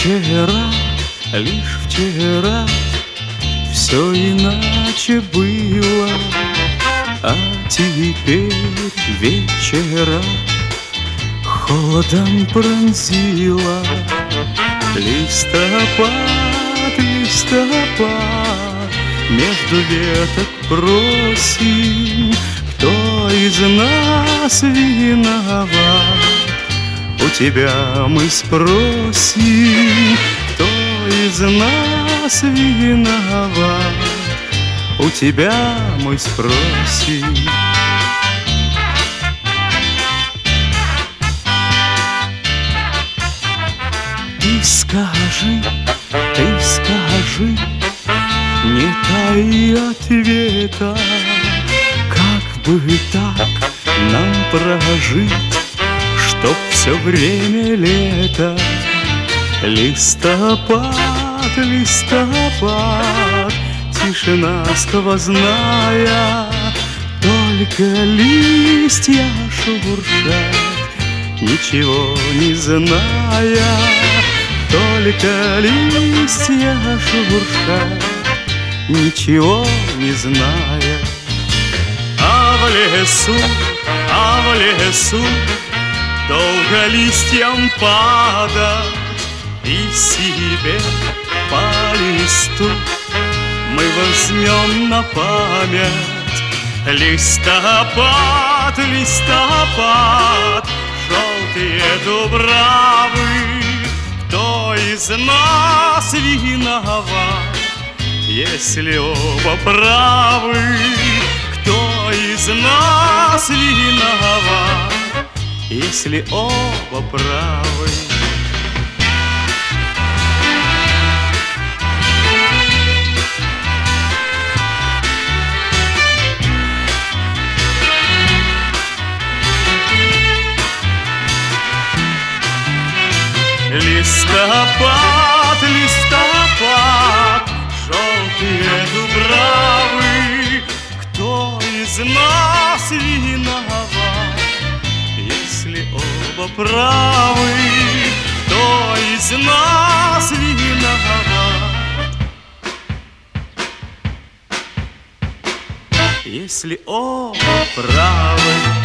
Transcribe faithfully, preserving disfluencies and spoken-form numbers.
Вчера, лишь вчера все иначе было, а теперь вечера холодом пронзила. Листопад, листопад, между веток просим, кто из нас виноват? У тебя мы спросим, кто из нас виноват? У тебя мы спросим. Ты скажи, ты скажи, не таи ответа, как бы так нам прожить, чтоб все время лето. Листопад, листопад, тишина сквозная, только листья шуршат, ничего не зная. Только листья шуршат, ничего не зная. А в лесу, а в лесу долго листьям падать, и себе по листу мы возьмем на память. Листопад, листопад, желтые дубравы, кто из нас виноват, если оба правы? Кто из нас виноват, если оба правы? Листопад, листопад, желтые дубравы, кто из нас виноват, если оба правы? Кто из нас виноват, если оба правы?